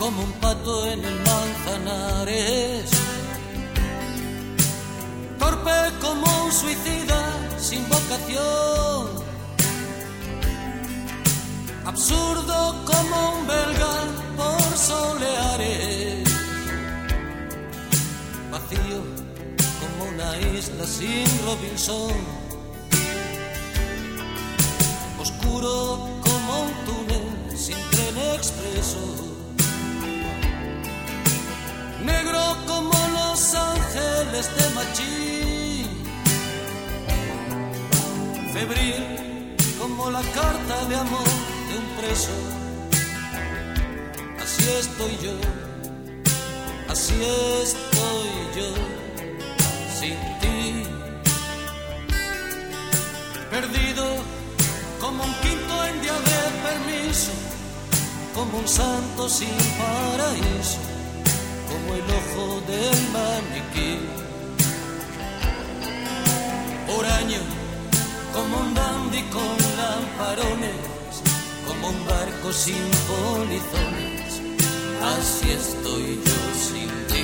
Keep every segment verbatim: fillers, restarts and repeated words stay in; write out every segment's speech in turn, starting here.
como un pato en el Manzanares, torpe como un suicida sin vocación, absurdo como un belga por soleares, vacío como una isla sin Robinson, oscuro como un túnel sin tren expreso, negro como los ángeles de Machín, febril como la carta de amor de un preso. Así estoy yo, así estoy yo, sin ti, perdido como un quinto en día de permiso, como un santo sin paraíso, como el ojo del maniquí, huraño como un dandy con lamparones, como un barco sin polizones. Así estoy yo sin ti,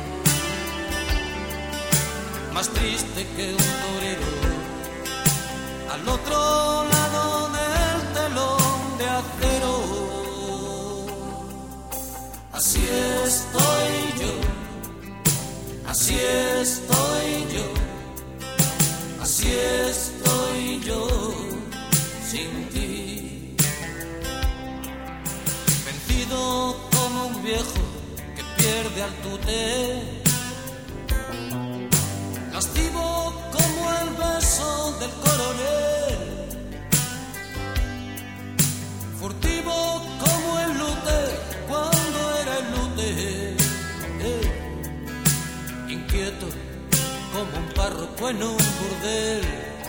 más triste que un torero al otro lado del telón de acero. Así estoy yo, así estoy yo, así estoy yo sin ti. Vencido como un viejo que pierde al tute, lascivo como el beso del coronel, furtivo como el lute cuando era el lute, eh, inquieto como un párroco en un burdel,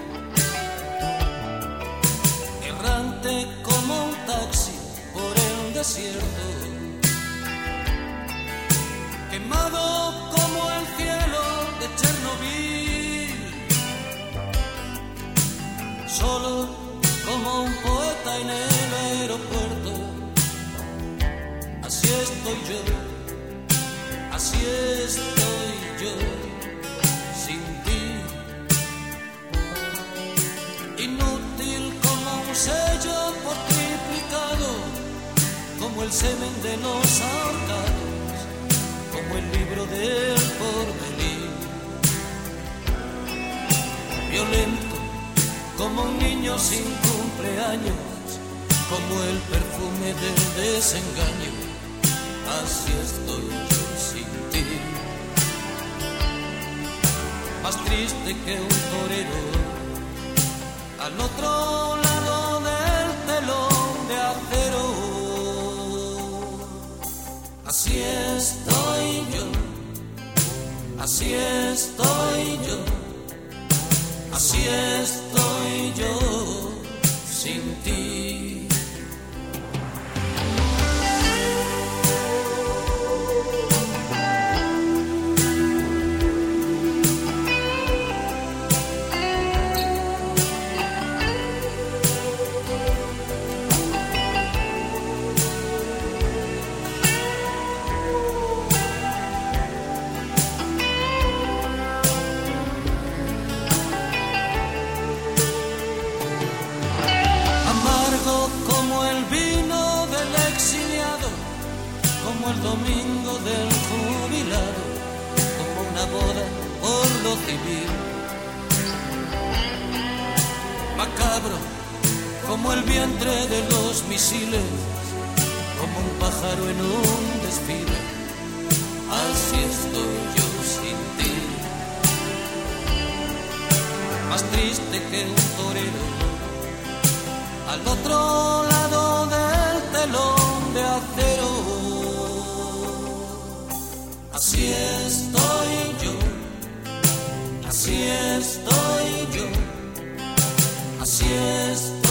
errante como un taxi por el desierto, quemado como el cielo de Chernobyl, solo como un poeta en el aeropuerto. Así estoy yo, así estoy yo sin ti, inútil como un sello por triplicado, como el semen de los ahorcados, como el libro del porvenir, violento como un niño sin cumpleaños, como el perfume del desengaño. Así estoy yo sin ti, más triste que un torero al otro lado del telón de acero. Así estoy yo, así estoy yo, así estoy yo sin ti. Como el domingo del jubilado, como una boda por lo civil, macabro como el vientre de los misiles, como un pájaro en un desfile. Así estoy yo sin ti, más triste que un torero al otro lado del telón de acero. Así estoy yo, así estoy yo, así estoy.